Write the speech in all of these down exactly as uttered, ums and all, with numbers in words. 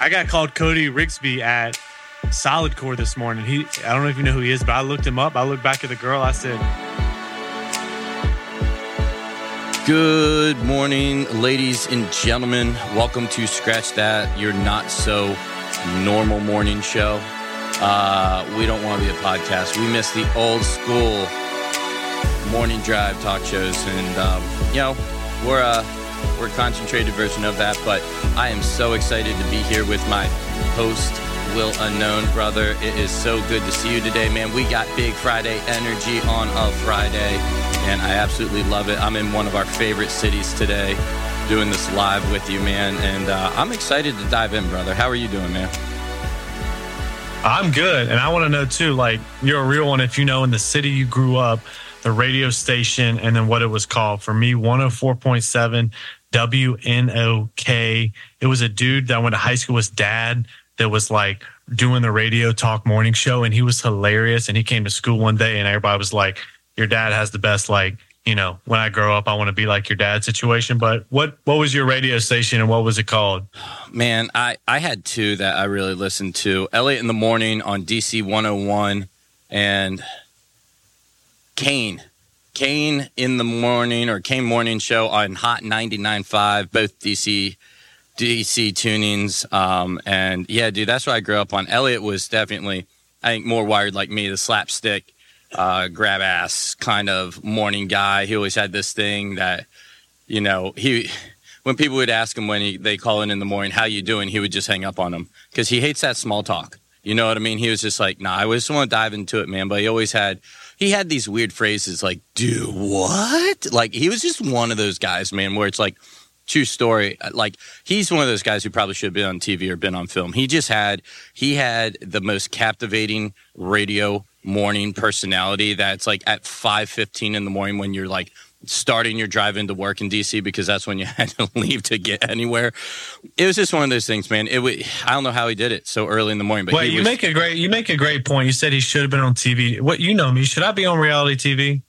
I got called Cody Rigsby at Solid Core this morning. He, I don't know if you know who he is, but I looked him up. I looked back at the girl. I said, good morning, ladies and gentlemen. Welcome to Scratch That, your not so normal morning show. Uh, we don't want to be a podcast. We miss the old school morning drive talk shows, and um, you know, we're a we're a concentrated version of that. But I am so excited to be here with my host, Will Unknown, brother. It is so good to see you today, man. We got Big Friday energy on a Friday, and I absolutely love it. I'm in one of our favorite cities today, doing this live with you, man, and uh, I'm excited to dive in, brother. How are you doing, man? I'm good, and I want to know too, like, you're a real one if you know in the city you grew up, the radio station, and then what it was called. For me, one oh four point seven W N O K. It was a dude that I went to high school with, dad, that was like doing the radio talk morning show, and he was hilarious. And he came to school one day, and everybody was like, your dad has the best, like, you know, when I grow up, I want to be like your dad situation. But what what was your radio station, and what was it called? Man, I, I had two that I really listened to. Elliot in the Morning on D C one oh one, and Kane. Kane in the Morning, or Kane Morning Show on Hot ninety-nine point five, both D C D C tunings. Um, and yeah, dude, that's where I grew up on. Elliot was definitely, I think, more wired like me, the slapstick, uh, grab ass kind of morning guy. He always had this thing that, you know, he, when people would ask him when he, they call in in the morning, how you doing? He would just hang up on them because he hates that small talk. You know what I mean? He was just like, nah, I just want to dive into it, man. But he always had, he had these weird phrases like, do what? Like, he was just one of those guys, man, where it's like, true story. Like, he's one of those guys who probably should have been on T V or been on film. He just had, he had the most captivating radio morning personality that's like at five fifteen in the morning when you're like starting your drive into work in D C, because that's when you had to leave to get anywhere. It was just one of those things, man. It w- I don't know how he did it so early in the morning. But well, he you was, make a great you make a great point. You said he should have been on T V. What, you know me? Should I be on reality T V?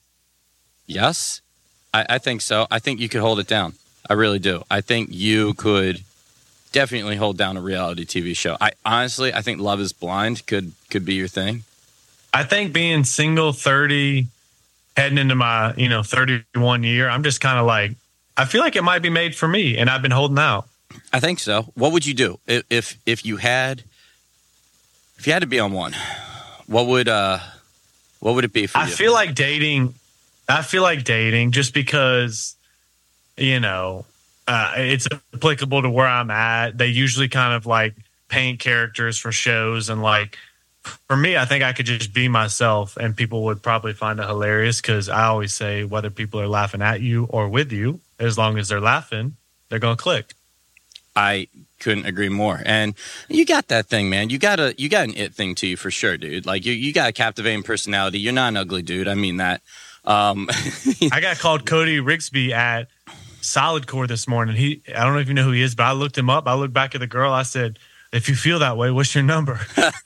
Yes, I, I think so. I think you could hold it down. I really do. I think you could definitely hold down a reality T V show. I honestly, I think Love is Blind could could be your thing. I think being single, thirty, heading into my, you know, thirty-one year, I'm just kind of like, I feel like it might be made for me, and I've been holding out. I think so. What would you do if if, if you had if you had to be on one? What would uh what would it be for I you? I feel like dating. I feel like dating just because, you know, uh, it's applicable to where I'm at. They usually kind of like paint characters for shows, and like, for me, I think I could just be myself, and people would probably find it hilarious, because I always say whether people are laughing at you or with you, as long as they're laughing, they're going to click. I couldn't agree more. And you got that thing, man. You got a you got an it thing to you for sure, dude. Like, you, you got a captivating personality. You're not an ugly dude. I mean that. Um, I got called Cody Rigsby at Solid Core this morning. He, I don't know if you know who he is, but I looked him up. I looked back at the girl. I said, if you feel that way, what's your number?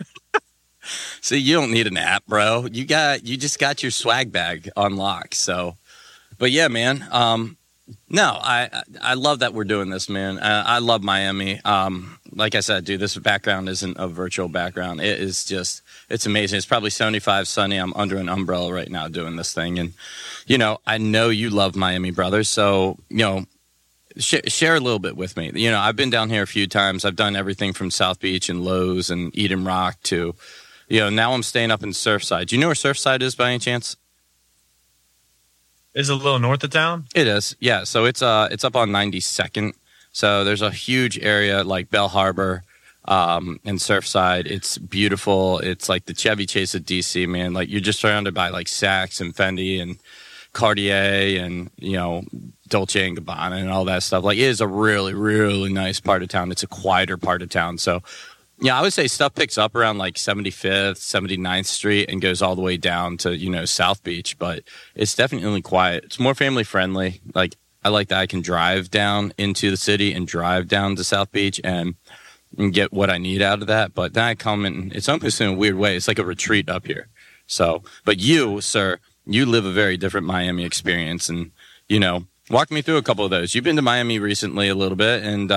See, you don't need an app, bro. You got, you just got your swag bag on lock. So, but yeah, man. Um, no, I, I love that we're doing this, man. Uh, I love Miami. Um, like I said, dude, this background isn't a virtual background. It is just, it's amazing. It's probably seventy-five sunny. I'm under an umbrella right now doing this thing. And, you know, I know you love Miami, brother. So, you know, sh- share a little bit with me. You know, I've been down here a few times. I've done everything from South Beach and Lowe's and Eden Rock to, you know, now I'm staying up in Surfside. Do you know where Surfside is by any chance? Is it a little north of town? It is, yeah. So it's uh it's up on ninety-second. So there's a huge area like Bell Harbor um, and Surfside. It's beautiful. It's like the Chevy Chase of D C, man. Like, you're just surrounded by like Saks and Fendi and Cartier and, you know, Dolce and Gabbana and all that stuff. Like, it is a really, really nice part of town. It's a quieter part of town. So, yeah, I would say stuff picks up around like seventy-fifth, seventy-ninth Street and goes all the way down to, you know, South Beach. But it's definitely quiet. It's more family friendly. Like, I like that I can drive down into the city and drive down to South Beach and, and get what I need out of that. But then I come and it's almost in a weird way. It's like a retreat up here. So, but you, sir, you live a very different Miami experience. And, you know, walk me through a couple of those. You've been to Miami recently a little bit. And, uh,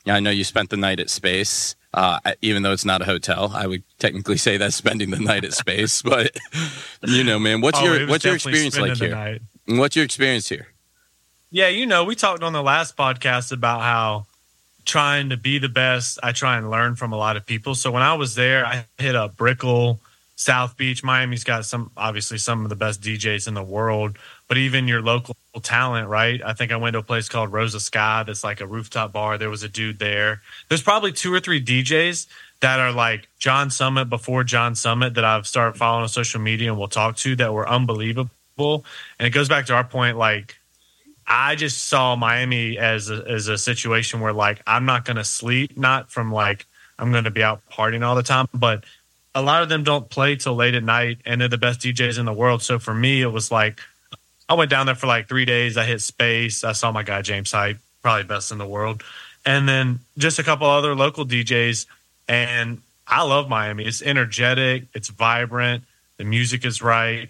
I know you spent the night at Space, uh, even though it's not a hotel. I would technically say that's spending the night at Space, but you know, man, what's oh, your what's your experience like here? Night. What's your experience here? Yeah, you know, we talked on the last podcast about how trying to be the best, I try and learn from a lot of people. So when I was there, I hit up Brickell, South Beach. Miami's got some, obviously, some of the best D Js in the world, but even your local talent, right? I think I went to a place called Rosa Sky that's like a rooftop bar. There was a dude there. There's probably two or three D Js that are like John Summit before John Summit that I've started following on social media and will talk to that were unbelievable. And it goes back to our point, like, I just saw Miami as a, as a situation where, like, I'm not going to sleep, not from, like, I'm going to be out partying all the time, but a lot of them don't play till late at night, and they're the best D Js in the world. So for me, it was like, I went down there for like three days. I hit Space. I saw my guy, James Hype, probably best in the world. And then just a couple other local D Js. And I love Miami. It's energetic. It's vibrant. The music is right.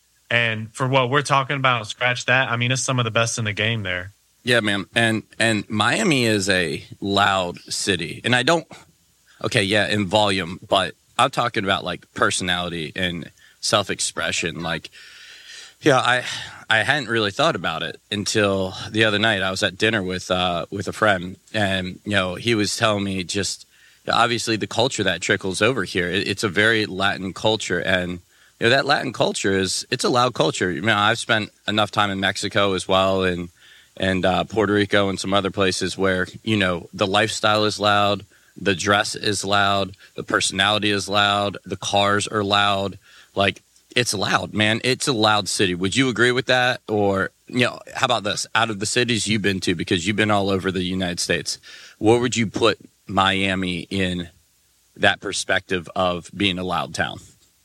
And for what we're talking about, scratch that. I mean, it's some of the best in the game there. Yeah, man. And and Miami is a loud city. And I don't, okay, yeah, in volume, but I'm talking about like personality and self-expression. Like, yeah, I I hadn't really thought about it until the other night. I was at dinner with uh, with a friend, and you know, he was telling me just obviously the culture that trickles over here. It, it's a very Latin culture, and you know, that Latin culture is, it's a loud culture. You know, I've spent enough time in Mexico as well, and and uh, Puerto Rico and some other places where, you know, the lifestyle is loud, the dress is loud, the personality is loud, the cars are loud. Like, it's loud, man. It's a loud city. Would you agree with that? Or, you know, how about this? Out of the cities you've been to, because you've been all over the United States, where would you put Miami in that perspective of being a loud town?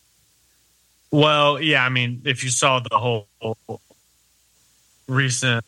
Well, yeah, I mean, if you saw the whole recent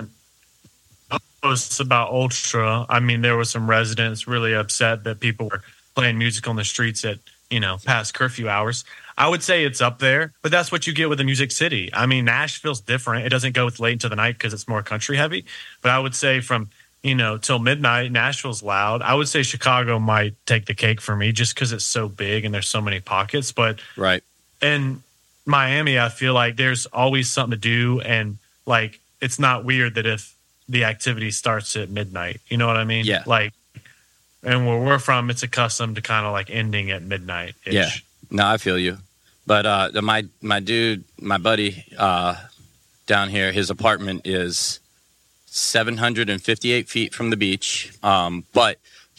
posts about Ultra, I mean, there were some residents really upset that people were playing music on the streets at, you know, past curfew hours. I would say it's up there, but that's what you get with a music city. I mean, Nashville's different. It doesn't go with late into the night because it's more country heavy. But I would say from, you know, till midnight, Nashville's loud. I would say Chicago might take the cake for me just because it's so big and there's so many pockets. But right. And Miami, I feel like there's always something to do, and like it's not weird that if the activity starts at midnight, you know what I mean? Yeah. Like, and where we're from, it's accustomed to kind of like ending at midnight. Yeah. No, I feel you. But uh, my my dude, my buddy uh, down here, his apartment is seven hundred fifty-eight feet from the beach. Um, but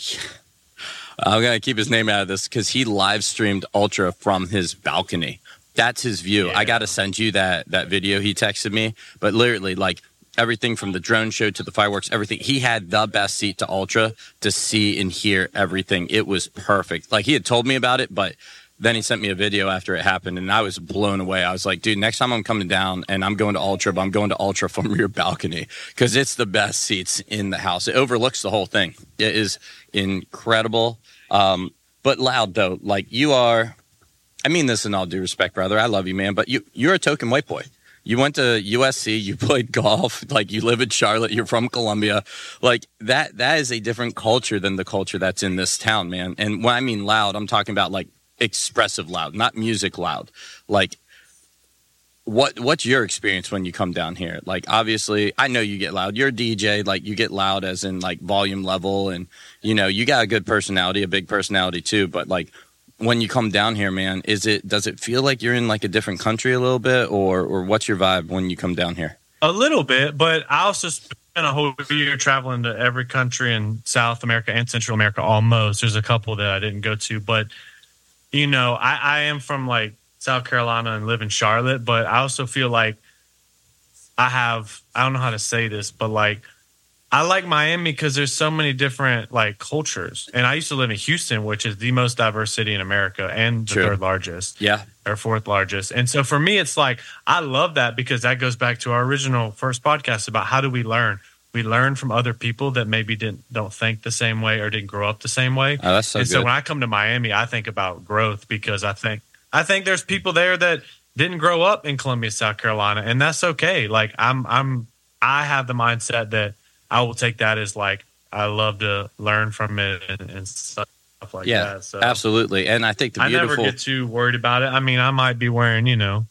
I'm gonna keep his name out of this because he live streamed Ultra from his balcony. That's his view. Yeah. I got to send you that that video he texted me. But literally, like, everything from the drone show to the fireworks, everything. He had the best seat to Ultra to see and hear everything. It was perfect. Like, he had told me about it, but then he sent me a video after it happened, and I was blown away. I was like, dude, next time I'm coming down and I'm going to Ultra, but I'm going to Ultra from your balcony because it's the best seats in the house. It overlooks the whole thing. It is incredible, um, but loud, though. Like, you are... I mean this in all due respect, brother. I love you, man. But you, you're a token white boy. You went to U S C. You played golf. Like, you live in Charlotte. You're from Columbia. Like, that that is a different culture than the culture that's in this town, man. And when I mean loud, I'm talking about, like, expressive loud, not music loud. Like, what what's your experience when you come down here? Like, obviously, I know you get loud. You're a D J. Like, you get loud as in, like, volume level. And, you know, you got a good personality, a big personality, too. But, like, when you come down here, man, is it does it feel like you're in like a different country a little bit, or or what's your vibe when you come down here? A little bit, but I also spent a whole year traveling to every country in South America and Central America almost. There's a couple that I didn't go to, but you know, I, I am from like South Carolina and live in Charlotte, but I also feel like I have, I don't know how to say this, but like I like Miami because there's so many different like cultures. And I used to live in Houston, which is the most diverse city in America and the True. third largest. Yeah. Or fourth largest. And so for me, it's like, I love that because that goes back to our original first podcast about how do we learn? We learn from other people that maybe didn't don't think the same way or didn't grow up the same way. Oh, that's so and good. so when I come to Miami, I think about growth because I think I think there's people there that didn't grow up in Columbia, South Carolina, and that's okay. Like I'm I'm I have the mindset that I will take that as like I love to learn from it and, and stuff like yeah, that. So absolutely. And I think the beautiful. I never get too worried about it. I mean, I might be wearing, you know,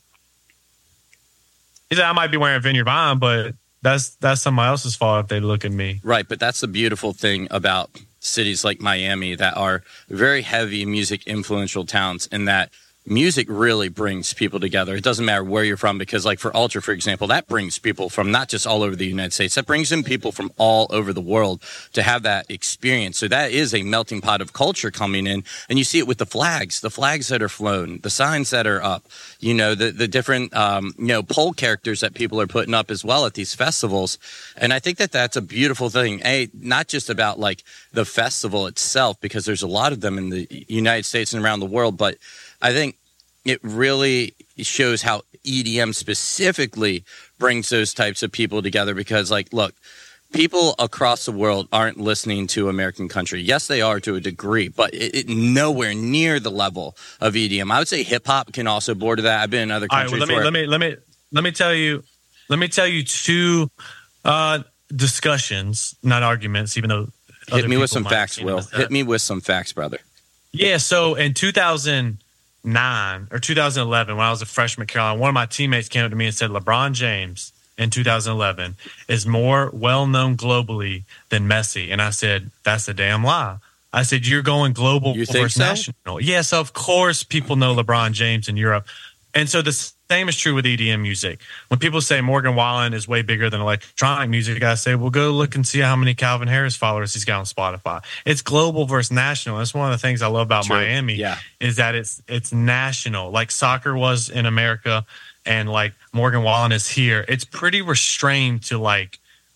I might be wearing Vineyard Vine, but that's that's somebody else's fault if they look at me. Right, but that's the beautiful thing about cities like Miami that are very heavy music influential towns, in that music really brings people together. It doesn't matter where you're from, because like for Ultra, for example, that brings people from not just all over the United States, that brings in people from all over the world to have that experience. So that is a melting pot of culture coming in, and you see it with the flags, the flags that are flown, the signs that are up, you know, the, the different, um, you know, pole characters that people are putting up as well at these festivals. And I think that that's a beautiful thing. A, not just about like the festival itself, because there's a lot of them in the United States and around the world, but I think it really shows how E D M specifically brings those types of people together, because, like, look, people across the world aren't listening to American country. Yes, they are to a degree, but it, it nowhere near the level of E D M. I would say hip hop can also border that. I've been in other countries. All right, well, let me let me let me let me tell you let me tell you two uh, discussions, not arguments, even though hit me with some facts, Will. Hit me with some facts, brother. Yeah. So in two thousand nine or two thousand eleven, when I was a freshman at Carolina, one of my teammates came up to me and said, LeBron James in two thousand eleven is more well-known globally than Messi. And I said, that's a damn lie. I said, you're going global you think versus so? national. Yes, of course people know LeBron James in Europe. And so the same is true with E D M music. When people say Morgan Wallen is way bigger than electronic music, I say, well, go look and see how many Calvin Harris followers he's got on Spotify. It's global versus national. That's one of the things I love about True. Miami, yeah. is that it's it's national, like soccer was in America, and like Morgan Wallen is here. It's pretty restrained to like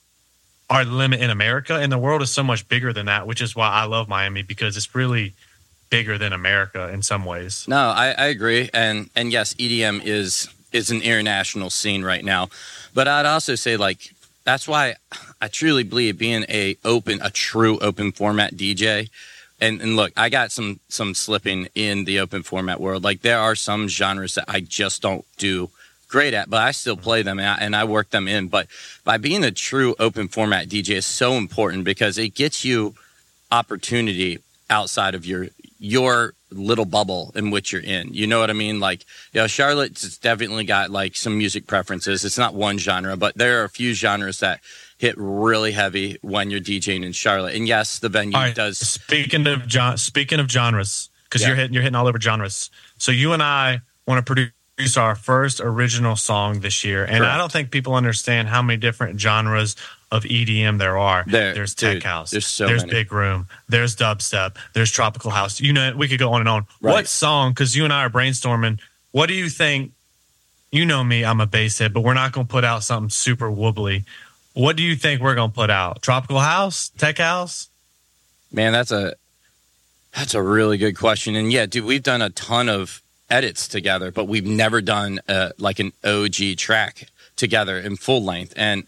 our limit in America, and the world is so much bigger than that, which is why I love Miami, because it's really bigger than America in some ways. No, I, I agree. And and yes, E D M is is an international scene right now. But I'd also say, like, that's why I truly believe being a open, a true open format D J. And and look, I got some some slipping in the open format world. Like, there are some genres that I just don't do great at, but I still play them and I, and I work them in. But by being a true open format D J is so important, because it gets you opportunity outside of your your little bubble in which you're in. You know what I mean? Like, you know, Charlotte's definitely got like some music preferences. It's not one genre, but there are a few genres that hit really heavy when you're DJing in Charlotte. And yes, the venue right, does. Speaking of gen- speaking of genres, because Yeah. you're hitting you're hitting all over genres. So you and I want to produce our first original song this year, and Correct. I don't think people understand how many different genres of E D M there are. There- there's dude, tech house. there's so There's many. big room. There's dubstep. There's tropical house. You know, we could go on and on. Right. What song? Because you and I are brainstorming. What do you think? You know me, I'm a bass head, but we're not going to put out something super wobbly. What do you think we're going to put out? Tropical house? Tech house? Man, that's a that's a really good question. And yeah, dude, we've done a ton of edits together, but we've never done uh, like an O G track together in full length. And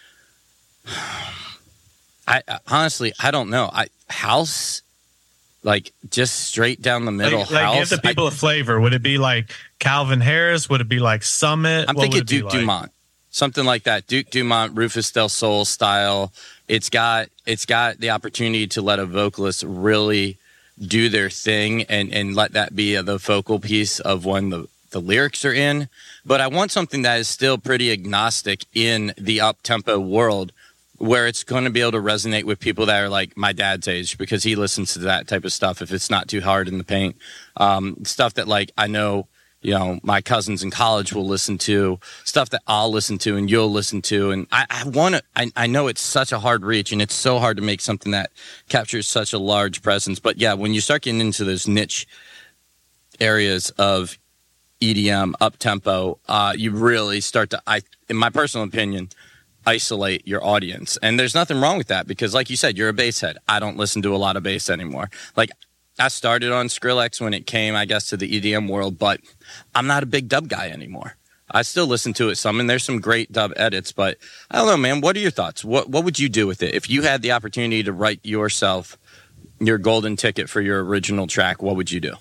I, I honestly, I don't know. I house, like, just straight down the middle Like, like house. give the people I, a flavor. Would it be like Calvin Harris? Would it be like Summit? I'm What thinking would it be Duke like? Dumont, something like that. Duke Dumont, Rufus Del Sol style. It's got it's got the opportunity to let a vocalist really do their thing and and let that be the focal piece of when the the lyrics are in. But I want something that is still pretty agnostic in the up tempo world, where it's going to be able to resonate with people that are like my dad's age, because he listens to that type of stuff if it's not too hard in the paint. Um, stuff that, like, I know, you know, my cousins in college will listen to, stuff that I'll listen to and you'll listen to. And I, I want to, I, I know it's such a hard reach, and it's so hard to make something that captures such a large presence. But yeah, when you start getting into those niche areas of E D M, up tempo, uh, you really start to, I, in my personal opinion, isolate your audience. And there's nothing wrong with that, because like you said, you're a bass head. I don't listen to a lot of bass anymore. Like, I started on Skrillex when it came, I guess, to the E D M world, but I'm not a big dub guy anymore. I still listen to it some, and there's some great dub edits, but I don't know, man. What are your thoughts? What what would you do with it? If you had the opportunity to write yourself your golden ticket for your original track, what would you do?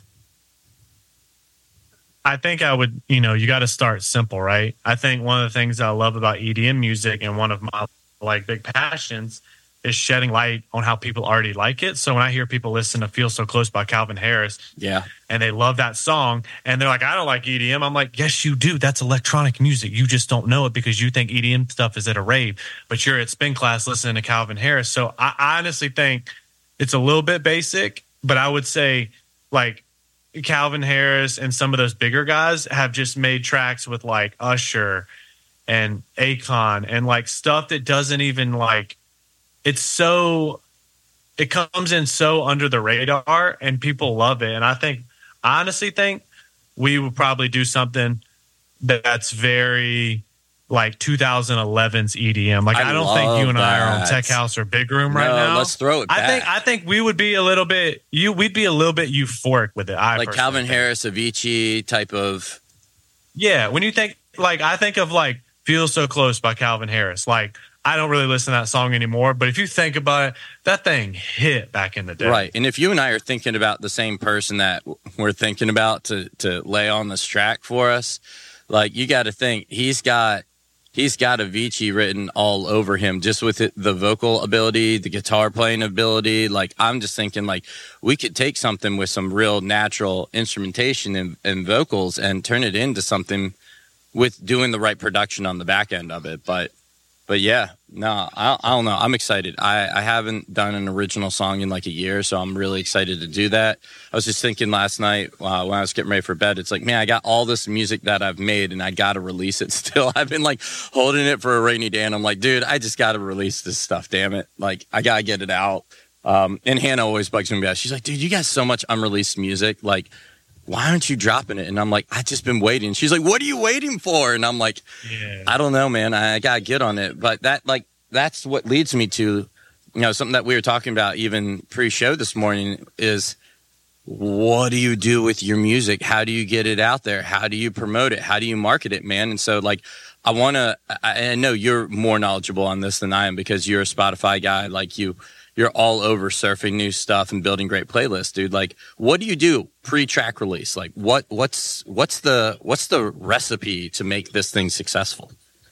I think I would, you know, you got to start simple, right? I think one of the things I love about E D M music, and one of my like big passions, is shedding light on how people already like it. So when I hear people listen to Feel So Close by Calvin Harris, yeah, and they love that song, and they're like, I don't like E D M. I'm like, yes, you do. That's electronic music. You just don't know it because you think E D M stuff is at a rave, but you're at spin class listening to Calvin Harris. So I, I honestly think it's a little bit basic, but I would say like Calvin Harris and some of those bigger guys have just made tracks with like Usher and Akon and like stuff that doesn't even like, it's so, it comes in so under the radar and people love it. And I think, I honestly think we would probably do something that's very like twenty eleven's E D M. Like, I, I don't think you and that. I are on Tech House or Big Room right no, now. Let's throw it back. I think, I think we would be a little bit, you, we'd be a little bit euphoric with it. I like Calvin think. Harris, Avicii type of. Yeah. When you think, like, I think of like Feel So Close by Calvin Harris. Like, I don't really listen to that song anymore, but if you think about it, that thing hit back in the day. Right. And if you and I are thinking about the same person that we're thinking about to, to lay on this track for us, like you got to think he's got, he's got Avicii written all over him just with it, the vocal ability, the guitar playing ability. Like, I'm just thinking like we could take something with some real natural instrumentation and, and vocals and turn it into something with doing the right production on the back end of it. But, But yeah, no, I, I don't know. I'm excited. I, I haven't done an original song in like a year, so I'm really excited to do that. I was just thinking last night uh, when I was getting ready for bed, it's like, man, I got all this music that I've made and I got to release it still. I've been like holding it for a rainy day and I'm like, dude, I just got to release this stuff, damn it. Like, I got to get it out. Um, and Hannah always bugs me about it. She's like, dude, you got so much unreleased music. Like, why aren't you dropping it? And I'm like, I just been waiting. She's like, what are you waiting for? And I'm like, yeah. I don't know, man. I got to get on it. But that, like, that's what leads me to, you know, something that we were talking about even pre-show this morning is what do you do with your music? How do you get it out there? How do you promote it? How do you market it, man? And so, like, I want to, I, I know you're more knowledgeable on this than I am because you're a Spotify guy. Like, you, you're all over surfing new stuff and building great playlists, dude. Like, what do you do pre-track release? Like, what, what's, what's the, what's the recipe to make this thing successful?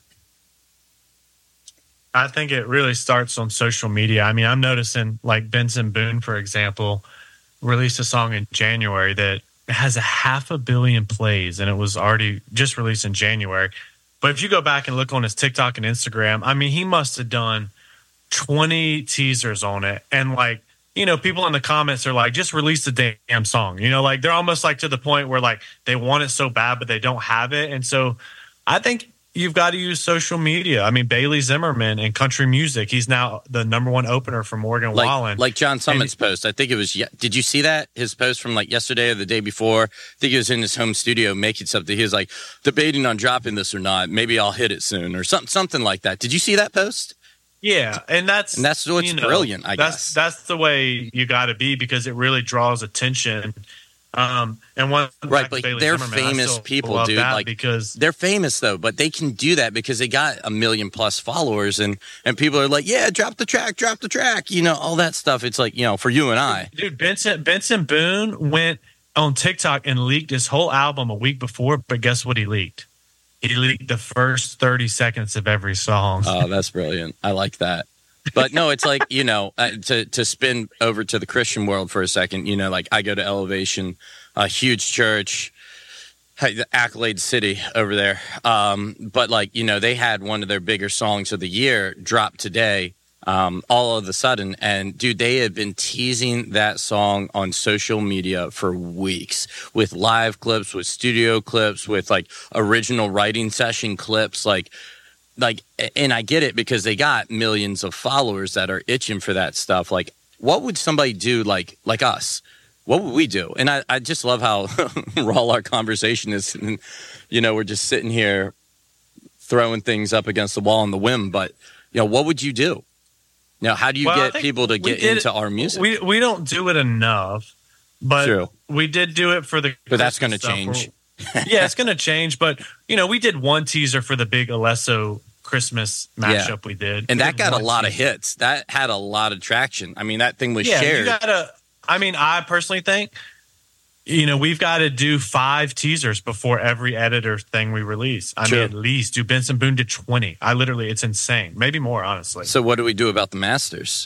I think it really starts on social media. I mean, I'm noticing like Benson Boone, for example, released a song in January that has a half a billion plays and it was already just released in January. But if you go back and look on his TikTok and Instagram, I mean, he must have done twenty teasers on it. And like, you know, people in the comments are like, just release the damn song. You know, like they're almost like to the point where like they want it so bad, but they don't have it. And so I think you've got to use social media. I mean, Bailey Zimmerman in country music, he's now the number one opener for Morgan like, Wallen. Like John Summit's post. I think it was, did you see that? His post from like yesterday or the day before? I think he was in his home studio making something. He was like debating on dropping this or not. Maybe I'll hit it soon or something, something like that. Did you see that post? Yeah, and that's and that's what's you know, brilliant. I that's, guess that's the way you got to be because it really draws attention. Um, and one right, but they're Zimmerman, famous people, dude. Like because they're famous though, but they can do that because they got a million plus followers, and and people are like, yeah, drop the track, drop the track, you know, all that stuff. It's like, you know, for you and I, dude. Benson Benson Boone went on TikTok and leaked his whole album a week before, but guess what? He leaked. He leaked the first thirty seconds of every song. Oh, that's brilliant. I like that. But no, it's like, you know, uh, to, to spin over to the Christian world for a second, you know, like I go to Elevation, a huge church, the Accolade City over there. Um, but like, you know, they had one of their bigger songs of the year drop today, um, all of a sudden. And dude, they have been teasing that song on social media for weeks with live clips, with studio clips, with like original writing session clips, like, Like, and I get it because they got millions of followers that are itching for that stuff. Like, what would somebody do like like us? What would we do? And I, I just love how raw our conversation is. And, you know, we're just sitting here throwing things up against the wall on the whim. But, you know, what would you do? Now, how do you well, get people to get into it, our music? We we don't do it enough, but True. we did do it for the But that's going to change. Yeah, it's going to change. But, you know, we did one teaser for the big Alesso Christmas mashup yeah. we did. And we that did got a lot teaser. of hits. That had a lot of traction. I mean, that thing was yeah, shared. You gotta, I mean, I personally think you know, we've got to do five teasers before every editor thing we release. I Sure. mean, at least do Benson Boone did twenty. I literally, it's insane. Maybe more, honestly. So what do we do about the Masters?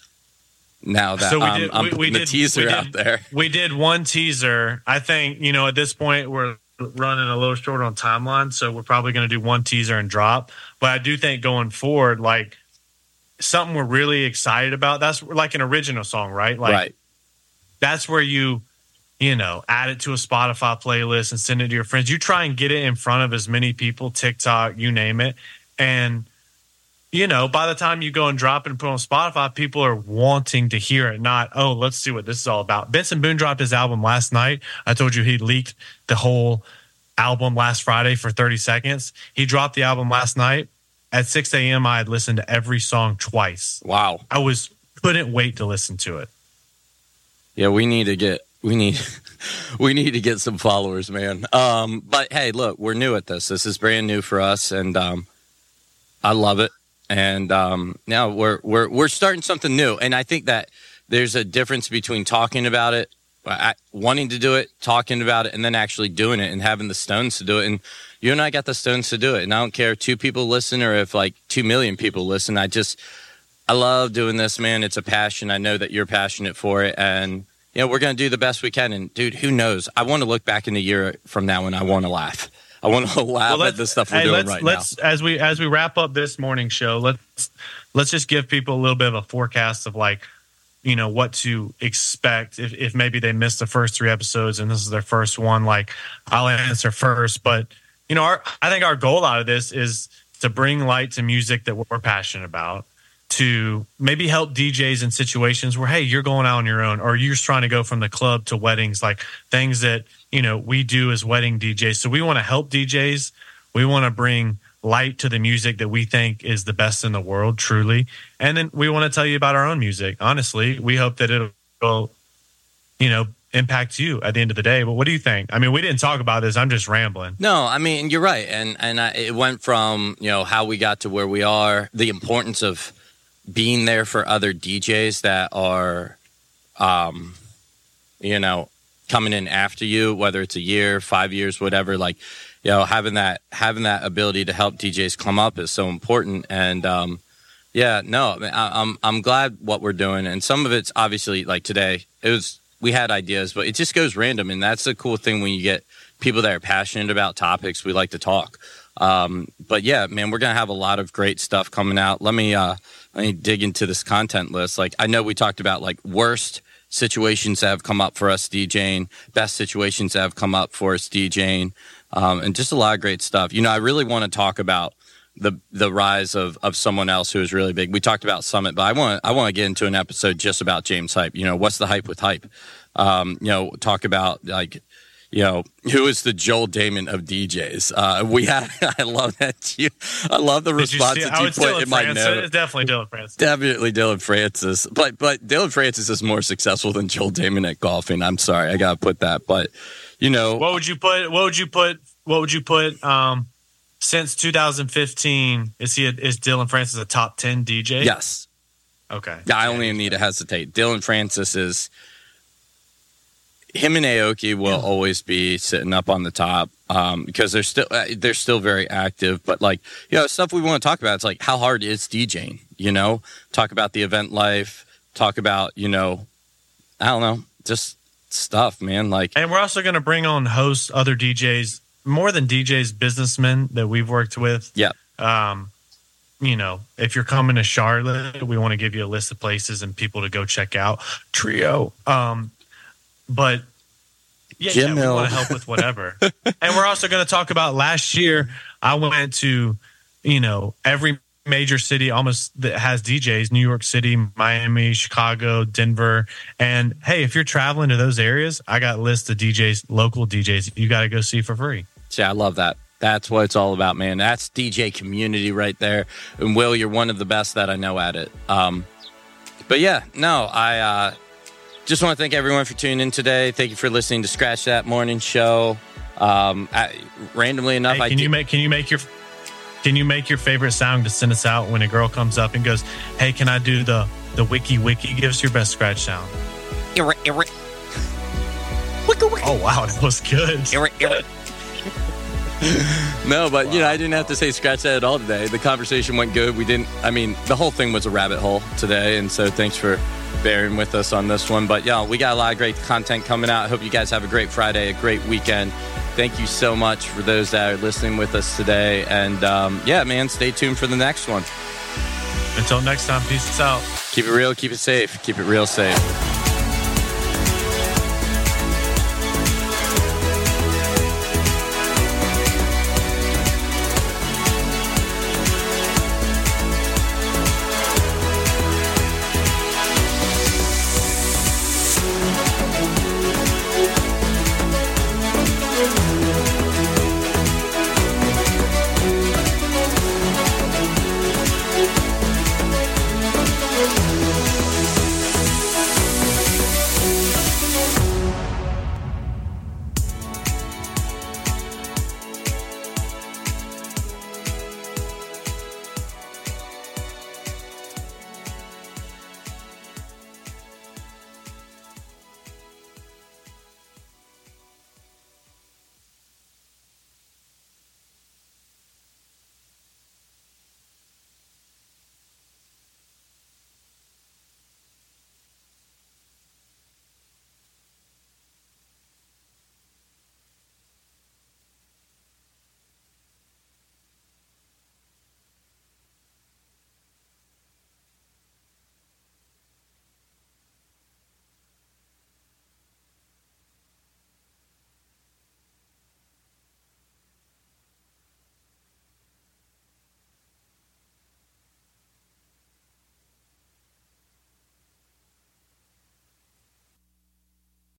Now that So we I'm, did- I'm we- putting we the did- teaser we did- out there. We did one teaser. I think, you know, at this point we're running a little short on timeline, so we're probably going to do one teaser and drop. But I do think going forward, like something we're really excited about, that's like an original song, right? Like Right. that's where you, you know, add it to a Spotify playlist and send it to your friends. You try and get it in front of as many people, TikTok, you name it. And, you know, by the time you go and drop it and put it on Spotify, people are wanting to hear it, not, oh, let's see what this is all about. Benson Boone dropped his album last night. I told you he leaked the whole album last Friday for thirty seconds. He dropped the album last night. At six a.m., I had listened to every song twice. Wow. I was couldn't wait to listen to it. Yeah, we need to get we need we need to get some followers, man. Um, but hey, look, we're new at this. This is brand new for us, and um, I love it. And um, now we're we're we're starting something new. And I think that there's a difference between talking about it, I, wanting to do it, talking about it, and then actually doing it and having the stones to do it. And you and I got the stones to do it. And I don't care if two people listen or if like two million people listen. I just I love doing this, man. It's a passion. I know that you're passionate for it, and you know we're gonna do the best we can. And dude, who knows? I want to look back in a year from now and I want to laugh. I want to laugh Well, at the stuff we're hey, doing let's, right let's, now. As we as we wrap up this morning show, let's let's just give people a little bit of a forecast of like, you know, what to expect if, if maybe they missed the first three episodes and this is their first one. Like, I'll answer first, but you know, our, I think our goal out of this is to bring light to music that we're passionate about, to maybe help D Js in situations where, hey, you're going out on your own, or you're just trying to go from the club to weddings, like things that, you know, we do as wedding D Js. So we want to help D Js. We want to bring light to the music that we think is the best in the world, truly. And then we want to tell you about our own music. Honestly, we hope that it'll, you know, impact you at the end of the day. But what do you think? I mean, we didn't talk about this. I'm just rambling. No, I mean, you're right. And, and I, it went from, you know, how we got to where we are, the importance of being there for other D Js that are, um, you know, coming in after you, whether it's a year, five years, whatever, like, you know, having that, having that ability to help D Js come up is so important. And, um, yeah, no, I mean, I, I'm, I'm glad what we're doing. And some of it's obviously like today, it was, we had ideas, but it just goes random. And that's the cool thing when you get people that are passionate about topics. We like to talk. Um, but yeah, man, we're going to have a lot of great stuff coming out. Let me, uh, let me dig into this content list. Like, I know we talked about like worst situations that have come up for us DJing, best situations that have come up for us DJing, um, and just a lot of great stuff. You know, I really want to talk about the the rise of of someone else who is really big. We talked about Summit, but I want I want to get into an episode just about James Hype. You know, what's the hype with Hype? Um, you know, talk about like, you know, who is the Joel Damon of D Js? Uh, we had, I love that. You, I love the response you that you put in my Francis. note. It's definitely Dylan Francis. Definitely Dylan Francis. But, but Dylan Francis is more successful than Joel Damon at golfing. I'm sorry. I got to put that. But, you know. What would you put, what would you put, what would you put, um, since two thousand fifteen, is he, a, is Dylan Francis a top ten D J? Yes. Okay. Yeah, I don't even need to hesitate. Dylan Francis is, him and Aoki will always be sitting up on the top um, because they're still they're still very active. But like, you know, stuff we want to talk about. It's like, how hard is DJing? You know, talk about the event life. Talk about, you know, I don't know, just stuff, man. Like, and we're also going to bring on hosts, other D Js, more than D Js, businessmen that we've worked with. Yeah. Um, you know, if you're coming to Charlotte, we want to give you a list of places and people to go check out. Trio. Um, But yeah, yeah we want to help with whatever. And we're also going to talk about last year. I went to, you know, every major city almost that has D Js, New York City, Miami, Chicago, Denver. And hey, if you're traveling to those areas, I got lists of D Js, local D Js you got to go see for free. Yeah, I love that. That's what it's all about, man. That's D J community right there. And Will, you're one of the best that I know at it. Um, but yeah, no, I, uh, just want to thank everyone for tuning in today. Thank you for listening to Scratch That Morning Show. Um, I, randomly enough, hey, I can do- you make can you make your can you make your favorite sound to send us out when a girl comes up and goes, "Hey, can I do the the wiki wiki?" Give us your best scratch sound. Wiki Oh, wow. That was good. No, but, wow. you know, I didn't have to say scratch that at all today. The conversation went good. We didn't, I mean, the whole thing was a rabbit hole today. And so thanks for bearing with us on this one. But, yeah, we got a lot of great content coming out. I hope you guys have a great Friday, a great weekend. Thank you so much for those that are listening with us today. And, um, yeah, man, stay tuned for the next one. Until next time, peace out. Keep it real, keep it safe, keep it real safe.